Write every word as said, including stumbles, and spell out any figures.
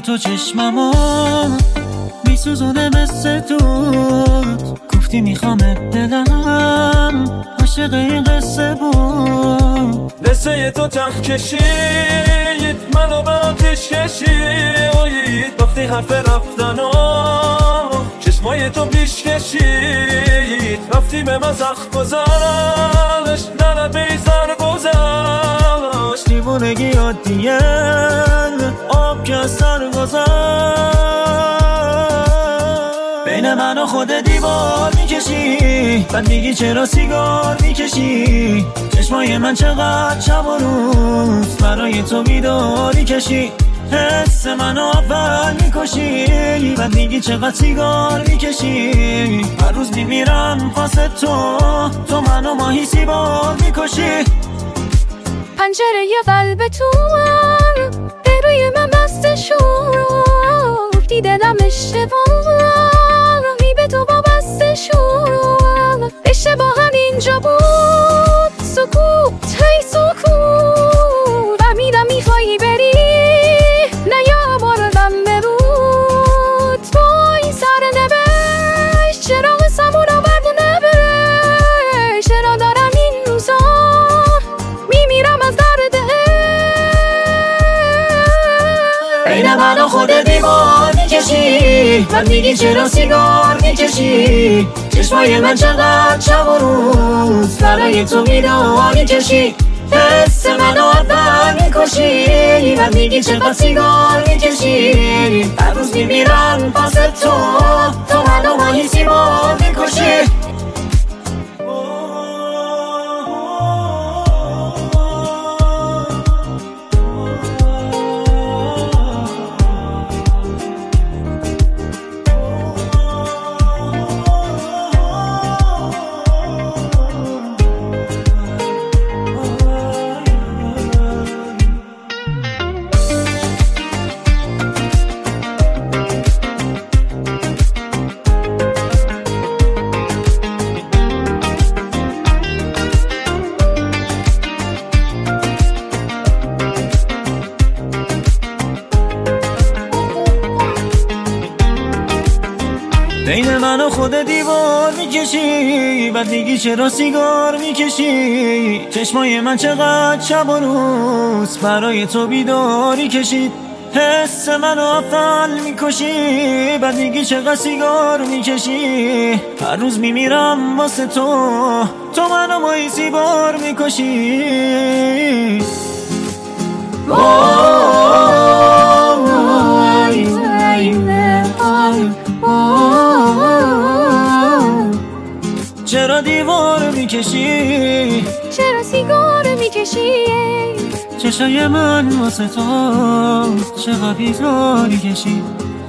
تو چشممو میسوزونه مثل دود. گفتی میخوامت دلم عاشق این قصه بود. قصه تو تخت کشید منو به آتش کشید. وقتی حرف رفتنو چشمای تو پیش کشید. رفتی به من زخم گذاشت نره بیزار گذاشت. دیوونگی عادیه آب که از سر گذاشت. بین من و خود دیوار میکشی بعد میگی چرا سیگار میکشی. چشمای من چقدر شب و روز برای تو بیداری کشی. حس منو اول میکشی بعد میگی چقدر سیگار میکشی. هر روز میمیرم واسه تو تو منو ماهی سیبار میکشی. پنجره ی قلب تو به روی من بسته شد. دلم اشتباهی به تو وابسته شد. اشتباه هم اینجا بود سکوت هی سکوت. فهمیدم میخوایی بری نه یا باردم برود. با این سر نبش چرا قسمون رو بردونه بره. چرا دارم این روزا میمیرم از درد بین من و خود دیوار میکشی بعد میگی چرا سیگار میکشی. چشمای من چقدر شب و روز برای تو بیداری کشی. حس منو اول میکشی بعد میگی چقدر سیگار میکشی. هر روز میمیرم پس تو تو منو ماهی سیبار میکشی. بین من و خود دیوار میکشی بعد میگی چرا سیگار میکشی. چشمای من چقدر شب و روز برای تو بیداری کشید. حس منو اول میکشی بعد میگی چقدر سیگار میکشی. هر روز میمیرم واسه تو تو منو ماهی سیبار میکشی. چرا دیوار میکشی چرا سیگار میکشی. چشای من واسه تو چقدر بیزاری کشی.